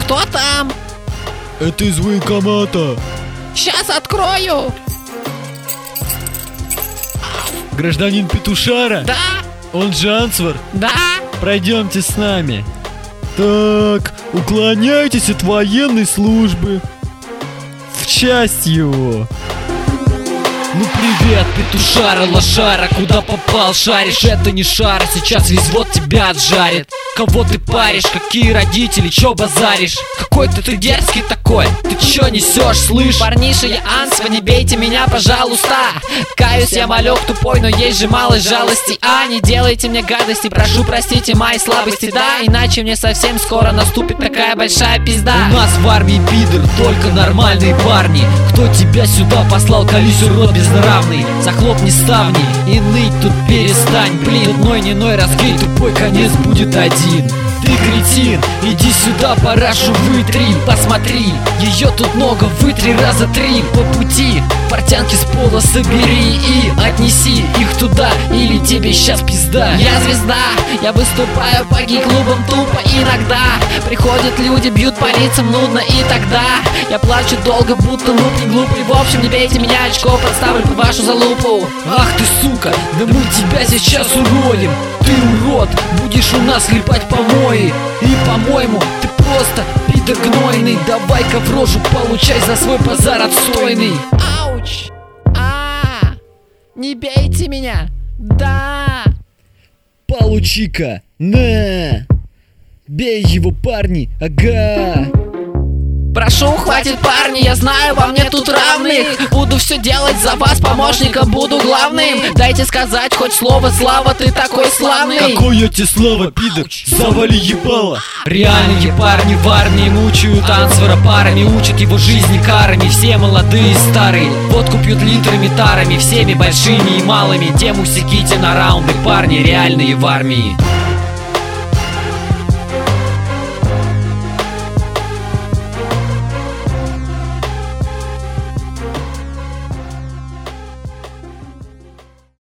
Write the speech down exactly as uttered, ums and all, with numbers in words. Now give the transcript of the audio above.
Кто там? Это из военкомата. Сейчас открою. Гражданин Петушара? Да, Он же Ансвар? да. Пройдемте с нами. Так, уклоняйтесь от военной службы. В часть его. Ну привет, петушара, лошара, куда попал, шаришь? Это не шар, а сейчас весь вот тебя отжарит. Кого ты паришь, какие родители, чё базаришь? Какой-то ты дерзкий такой, ты чё несёшь, слышь? Парниша, я Ансва, не бейте меня, пожалуйста. Каюсь, я малек тупой, но есть же малость жалости. А, не делайте мне гадости, прошу простите мои слабости, да. Иначе мне совсем скоро наступит такая большая пизда. У нас в армии пидор, только нормальные парни. Кто тебя сюда послал, колись, урод безнравный. Захлопни ставни и ныть тут перестань. Блин, ной не ной, разгей, тупой конец будет один. Ты кретин, иди сюда, парашу вытри. Посмотри, ее тут много, вытри раза три. По пути портянки с пола собери и отнеси их туда, или тебе сейчас пизда. Я звезда, я выступаю по гей-клубам тупо иногда. Приходят люди, бьют по лицам, нудно, и тогда я плачу долго, будто луп не глупый. В общем, не бейте меня, очко подставлю под вашу залупу. Ах ты сука, да мы тебя сейчас уродим. Ты урод, будешь у нас хлебать помои. И по-моему, ты просто пидор гнойный. Давай-ка в рожу получай за свой базар отстойный. Ауч! А, не бейте меня! Да! Получи-ка, на! Бей его, парни, ага! Прошу, хватит, парни, я знаю, во мне тут равных. Буду все делать за вас, помощником буду главным. Дайте сказать хоть слово, Слава, ты такой славный. Какое тебе слава, пидор? Завали ебало. Реальные парни в армии мучают Ансвара парами, учат его жизни карами. Все молодые и старые, водку пьют литрами, тарами, всеми большими и малыми. Тему секите на раунды, парни реальные в армии.